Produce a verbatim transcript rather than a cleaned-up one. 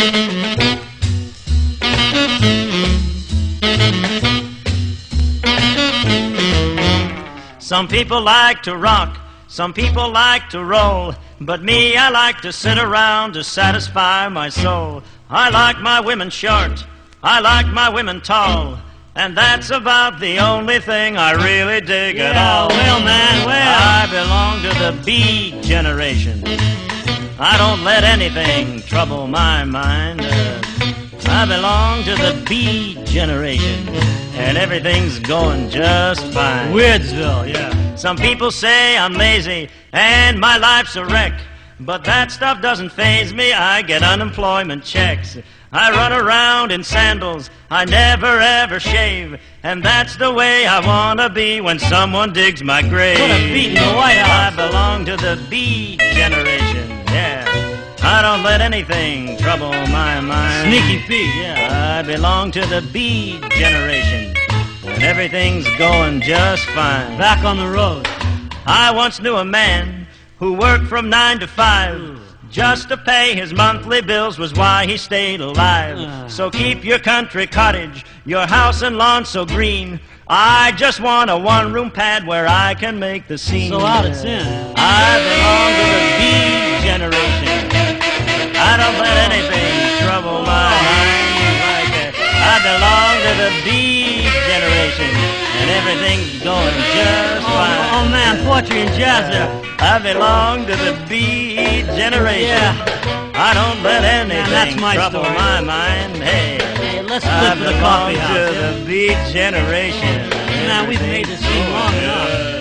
Some people like to rock, some people like to roll, but me, I like to sit around to satisfy my soul. I like my women short, I like my women tall, and that's about the only thing I really dig Yeah, at all. well, man, well. I belong to the B generation. I don't let anything trouble my mind. Uh, I belong to the B generation, and everything's going just fine. Weirdsville, yeah. Some people say I'm lazy and my life's a wreck, but that stuff doesn't faze me. I get unemployment checks. I run around in sandals, I never ever shave, and that's the way I wanna be when someone digs my grave. Put a beat in the White House. I belong to the B generation, yeah. I don't let anything trouble my mind. Sneaky Pete, yeah. I belong to the B generation, and everything's going just fine. Back on the road. I once knew a man who worked from nine to five. Just to pay his monthly bills was why he stayed alive. Uh. So keep your country cottage, your house and lawn so green. I just want a one-room pad where I can make the scene. So out it's in. I belong to the B generation. I don't let anything trouble my mind like that. I belong to the B generation, and everything's going just Oh, fine. oh man, poetry and jazz there. I belong to the B generation. Yeah. I don't let anything that's my trouble story. my mind. Hey, Hey, let's I flip for the belong coffee to house. Yeah. the B generation. Man, we've made this scene long enough.